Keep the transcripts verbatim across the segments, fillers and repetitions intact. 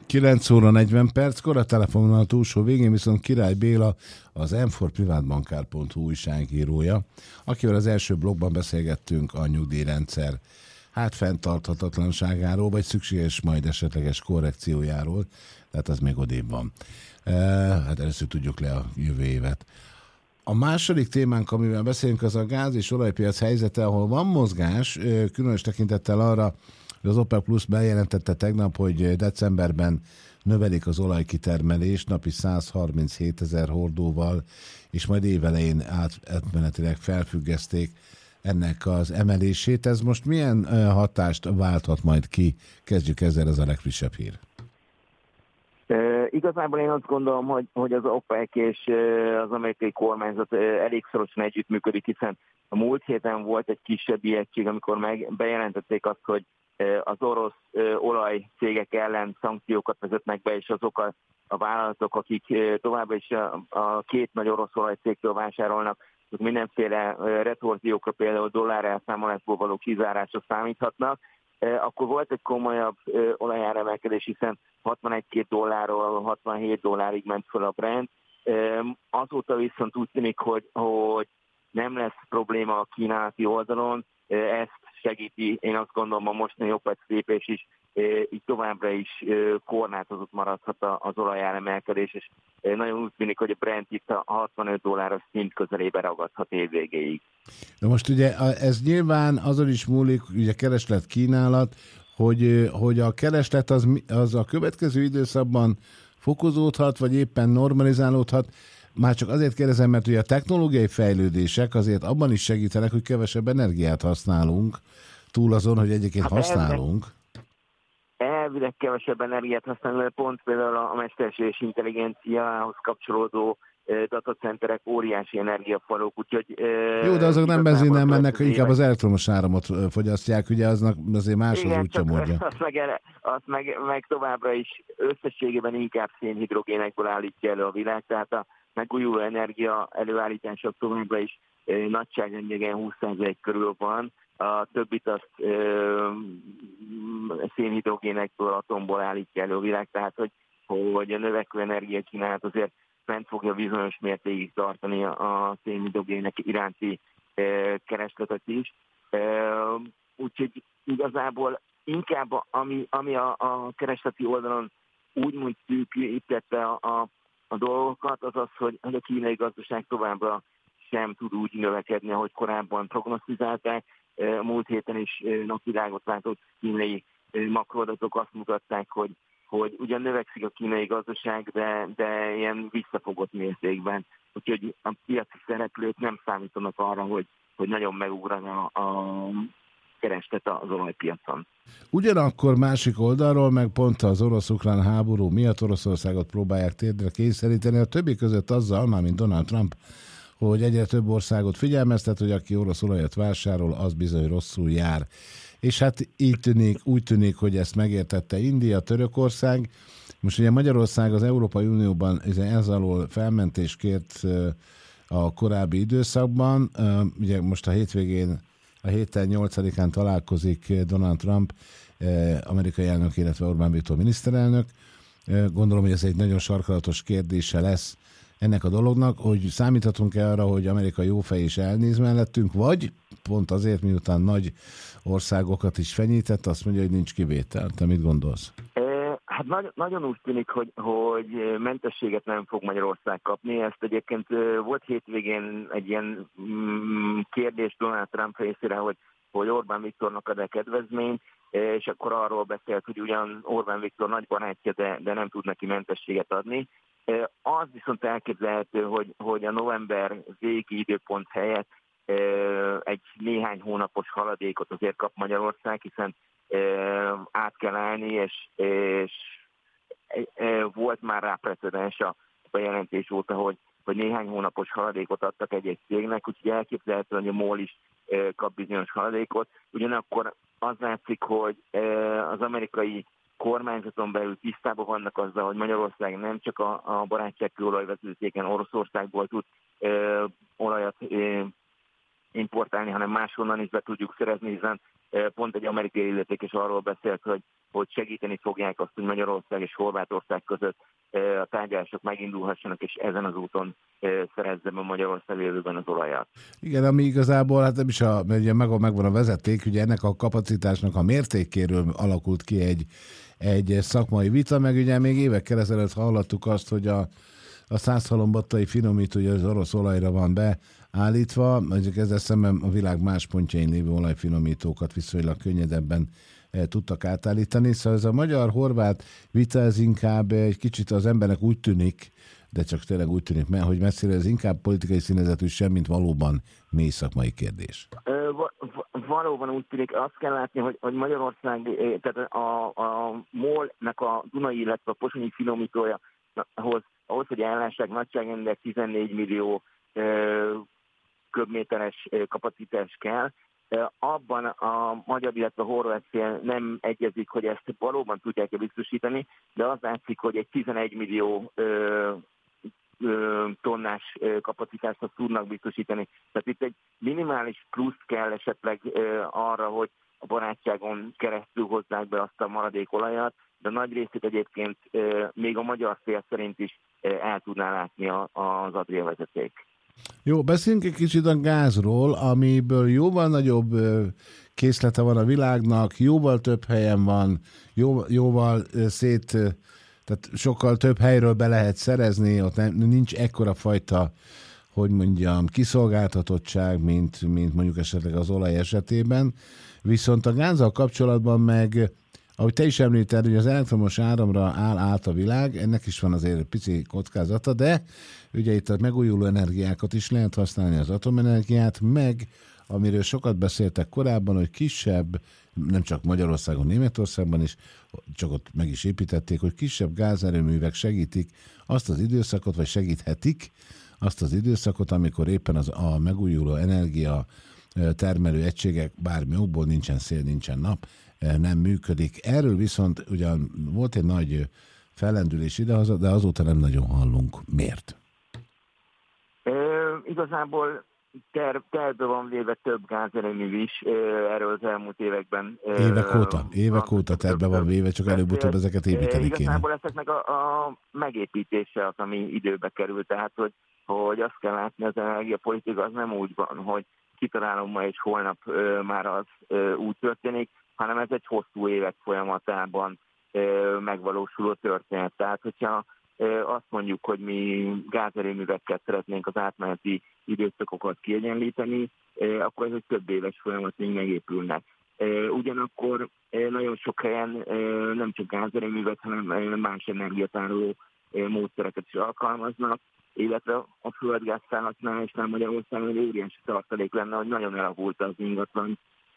kilenc óra negyven perckor, a telefononal túlsó végén viszont Király Béla, az em négy privátbankár pont hu újságírója, akivel az első blogban beszélgettünk a nyugdíjrendszer hát fenntarthatatlanságáról, vagy szükséges majd esetleges korrekciójáról, tehát az még odébb van. E, hát először tudjuk le a jövő évet. A második témánk, amivel beszélünk, az a gáz- és olajpiac helyzete, ahol van mozgás, különös tekintettel arra, hogy az OPEC Plus bejelentette tegnap, hogy decemberben növelik az olajkitermelést napi száz harminchét ezer hordóval, és majd évelején átmenetileg felfüggeszték ennek az emelését. Ez most milyen hatást válthat majd ki? Kezdjük ezzel, ez a legfrissebb hír. E, igazából én azt gondolom, hogy, hogy az OPEC és az amerikai kormányzat elég szorosan együttműködik, hiszen a múlt héten volt egy kisebb ijegység, amikor meg bejelentették azt, hogy az orosz olajcégek ellen szankciókat vezetnek be, és azok a, a vállalatok, akik továbbra is a, a két nagy orosz olajcégtől vásárolnak, azok mindenféle retorziókra, például dollár elszámolásból való kizárásra számíthatnak. Akkor volt egy komolyabb olajáremelkedés, hiszen hatvanegy-két dollárról hatvanhét dollárig ment fel a Brent. Azóta viszont úgy tűnik, hogy, hogy nem lesz probléma a kínálati oldalon, ezt segíti, én azt gondolom, a mostani OPEC lépés is, így továbbra is korlátozott maradhat az olajáremelkedés, és nagyon úgy tűnik, hogy a Brent itt a hatvanöt dolláros szint közelébe ragadhat évvégéig. De most ugye ez nyilván azon is múlik, ugye kereslet-kínálat, hogy, hogy a kereslet az, az a következő időszakban fokozódhat, vagy éppen normalizálódhat. Már csak azért kérdezem, mert ugye a technológiai fejlődések azért abban is segítenek, hogy kevesebb energiát használunk, túl azon, hogy egyébként hát használunk. Elvileg kevesebb energiát használunk, mert pont például a mesterséges intelligenciához kapcsolódó datacenterek óriási energiafalók, úgyhogy... Jó, de azok nem benzinnel mennek, inkább az elektromos áramot fogyasztják, ugye aznak azért más az útja módja. Azt, meg, azt meg, meg továbbra is összességében inkább szénhidrogénekből állítja elő a világ, tehát a megújuló energia előállítások továbbra is nagyságrendjegen húsz százalék körül van, a többit azt ö, szénhidrogénekből, atomból állítja elő a világ, tehát hogy, hogy a növekvő energiakínálat azért fent fogja bizonyos mértékig tartani a szénhidrogének iránti ö, keresletet is. Ö, úgyhogy igazából inkább ami, ami a, a keresleti oldalon úgymond szűkítette a, a, a dolgokat, az az, hogy, hogy a kínai gazdaság továbbra sem tud úgy növekedni, ahogy korábban prognosztizálták. Múlt héten is napvilágot látott kínai makroadatok azt mutatták, hogy, hogy ugyan növekszik a kínai gazdaság, de, de ilyen visszafogott mértékben. Úgyhogy a piaci szereplők nem számítanak arra, hogy, hogy nagyon megugrana a kereslet az olajpiacon. Ugyanakkor másik oldalról, meg pont az orosz-ukrán háború miatt Oroszországot próbálják térdre kényszeríteni, a többi között azzal, mármint Donald Trump, hogy egyre több országot figyelmeztet, hogy aki orosz olajat vásárol, az bizony rosszul jár. És hát így tűnik, úgy tűnik, hogy ezt megértette India, Törökország. Most ugye Magyarország az Európai Unióban ez alól felmentést kért a korábbi időszakban. Ugye most a hétvégén, a héten nyolcadikán találkozik Donald Trump, amerikai elnök, illetve Orbán Viktor miniszterelnök. Gondolom, hogy ez egy nagyon sarkalatos kérdése lesz ennek a dolognak, hogy számíthatunk-e arra, hogy Amerika jófej is elnéz mellettünk, vagy pont azért, miután nagy országokat is fenyített, azt mondja, hogy nincs kivétel. Te mit gondolsz? Hát nagy, nagyon úgy tűnik, hogy, hogy mentességet nem fog Magyarország kapni. Ezt egyébként volt hétvégén egy ilyen kérdés Donald Trump részére, hogy, hogy Orbán Viktornak ad-e kedvezményt, és akkor arról beszélt, hogy ugyan Orbán Viktor nagy barátja, de, de nem tud neki mentességet adni. Az viszont elképzelhető, hogy, hogy a november végi időpont helyett egy néhány hónapos haladékot azért kap Magyarország, hiszen át kell állni, és, és volt már rá precedens a bejelentés óta, hogy, hogy néhány hónapos haladékot adtak egy-egy cégnek, úgyhogy elképzelhető, hogy a MOL is kap bizonyos haladékot. Ugyanakkor az látszik, hogy az amerikai kormányzaton belül tisztában vannak azzal, hogy Magyarország nem csak a, a barátságkő olajvezetéken Oroszországból tud ö, olajat ö, importálni, hanem máshonnan is be tudjuk szerezni, hiszen Pont egy amerikai illetékes arról beszélt, hogy, hogy segíteni fogják azt, hogy Magyarország és Horvátország között a tárgyalások megindulhassanak, és ezen az úton szerezze be Magyarország jövőben az olajat. Igen, ami igazából, hát nem is a, ugye megvan a vezeték, ugye ennek a kapacitásnak a mértékéről alakult ki egy, egy szakmai vita, meg ugye még évekkel ezelőtt hallottuk azt, hogy a, a százhalombattai finomító, ugye az orosz olajra van beállítva, ezzel szemben a világ más pontjain lévő olajfinomítókat viszonylag könnyedebben tudtak átállítani. Szóval ez a magyar-horvát vita, ez inkább egy kicsit az embernek úgy tűnik, de csak tényleg úgy tűnik, mert hogy messzire ez inkább politikai színezetű sem, mint valóban mély szakmai kérdés. Valóban úgy tűnik, azt kell látni, hogy, hogy Magyarország, tehát a, a MOL-nek a Dunai, illetve a Pozsonyi finomítója, ahhoz, ahhoz hogy ellássák nagyságrendileg tizennégy millió köbméteres kapacitás kell. Abban a magyar, illetve a horvát fél nem egyezik, hogy ezt valóban tudják-e biztosítani, de az látszik, hogy egy tizenegy millió ö, ö, tonnás kapacitást tudnak biztosítani. Tehát itt egy minimális plusz kell esetleg ö, arra, hogy a barátságon keresztül hozzák be azt a maradék olajat, de nagy részét egyébként ö, még a magyar fél szerint is ö, el tudná látni a, az Adria vezeték. Jó, beszéljünk egy kicsit a gázról, amiből jóval nagyobb készlete van a világnak, jóval több helyen van, jó, jóval szét, tehát sokkal több helyről be lehet szerezni, ott nem, nincs ekkora fajta, hogy mondjam, kiszolgáltatottság, mint, mint mondjuk esetleg az olaj esetében. Viszont a gázzal kapcsolatban meg, ahogy te is említed, hogy az elektromos áramra áll át a világ, ennek is van azért egy pici kockázata, de ugye itt a megújuló energiákat is lehet használni, az atomenergiát, meg amiről sokat beszéltek korábban, hogy kisebb, nem csak Magyarországon, Németországban is, csak ott meg is építették, hogy kisebb gázerőművek segítik azt az időszakot, vagy segíthetik azt az időszakot, amikor éppen az, a megújuló energia termelő egységek, bármi okból nincsen szél, nincsen nap, nem működik. Erről viszont ugyan volt egy nagy fellendülés ide, de azóta nem nagyon hallunk. Miért? E, igazából ter, terve van véve több gázerőmű is, erről az elmúlt években. Évek óta, évek óta terve van véve, csak előbb-utóbb ezeket építeni kéne. Igazából ezeknek a, a megépítése az, ami időbe kerül, tehát hogy, hogy azt kell látni, az energiapolitika az nem úgy van, hogy kitalálom ma és holnap ö, már az ö, úgy történik, hanem ez egy hosszú évek folyamatában ö, megvalósuló történet. Tehát, hogyha ö, azt mondjuk, hogy mi gázerőművekkel szeretnénk az átmeneti időszakokat kiegyenlíteni, ö, akkor ez egy több éves folyamat, még megépülnek. Ö, ugyanakkor ö, nagyon sok helyen ö, nem csak gázerőművek, hanem más energiatároló ö, módszereket is alkalmaznak, illetve a földgáz felhasználásnál Magyarországon egy óriási tartalék lenne, hogy nagyon elavult az ingatlan.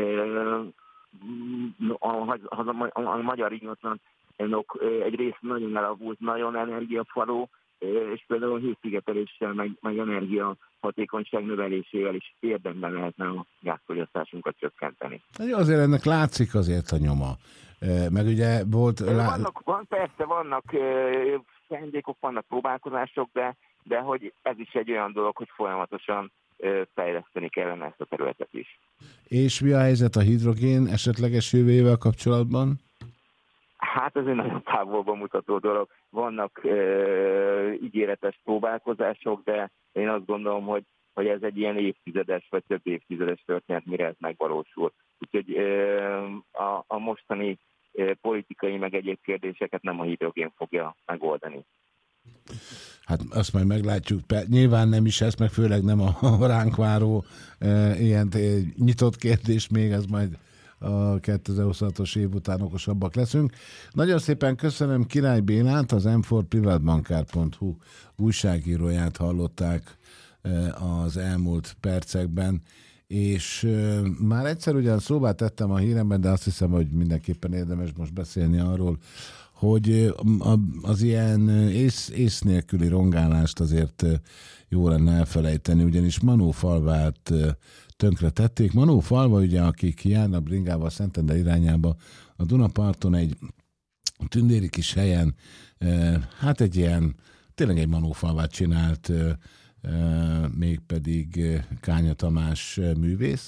A, a, a, a magyar ingatlanok egy rész nagyon elavult, nagyon energiafaró, és például a hőszigeteléssel, meg, meg energia hatékonyság növelésével is érdemben lehetne a gázfogyasztásunkat csökkenteni. Azért ennek látszik azért a nyoma. Meg ugye volt... Vannak, van, persze vannak szándékok, vannak próbálkozások, de de hogy ez is egy olyan dolog, hogy folyamatosan ö, fejleszteni kellene ezt a területet is. És mi a helyzet a hidrogén esetleges jövőjével kapcsolatban? Hát ez egy nagyon távolban mutató dolog. Vannak ö, ígéretes próbálkozások, de én azt gondolom, hogy, hogy ez egy ilyen évtizedes vagy több évtizedes történet, mire ez megvalósul. Úgyhogy ö, a, a mostani ö, politikai meg egyéb kérdéseket nem a hidrogén fogja megoldani. Hát azt majd meglátjuk. Nyilván nem is ez, meg főleg nem a ránk váró e, ilyen nyitott kérdés még, ez majd a kétezer-huszonhatos év után okosabbak leszünk. Nagyon szépen köszönöm Király Bélát, az em négy privátbankár pont hu újságíróját hallották e, az elmúlt percekben, és e, már egyszer ugyan szóvá tettem a híremben, de azt hiszem, hogy mindenképpen érdemes most beszélni arról, hogy az ilyen ész, ész nélküli rongálást azért jó lenne elfelejteni, ugyanis Manófalvát tönkre tették. Manófalva, ugye, akik járnak bringával Szentendre irányába, a Dunaparton egy tündéri kis helyen, hát egy ilyen, tényleg egy Manófalvát csinált, mégpedig Kánya Tamás művész,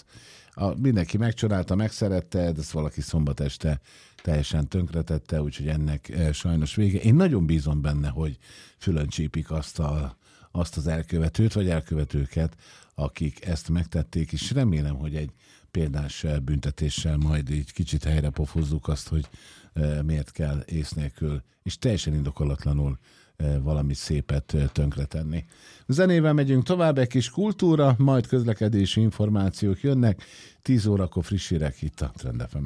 A, mindenki megcsodálta, megszerette, de ezt valaki szombat este teljesen tönkretette, úgyhogy ennek e, sajnos vége. Én nagyon bízom benne, hogy fülön csípik azt, a, azt az elkövetőt, vagy elkövetőket, akik ezt megtették, és remélem, hogy egy példás büntetéssel majd így kicsit helyre pofozzuk azt, hogy e, miért kell ész nélkül, és teljesen indokolatlanul e, valami szépet e, tönkretenni. Zenével megyünk tovább, egy kis kultúra, majd közlekedési információk jönnek, tíz órakor friss hírek itt a Trend ef em.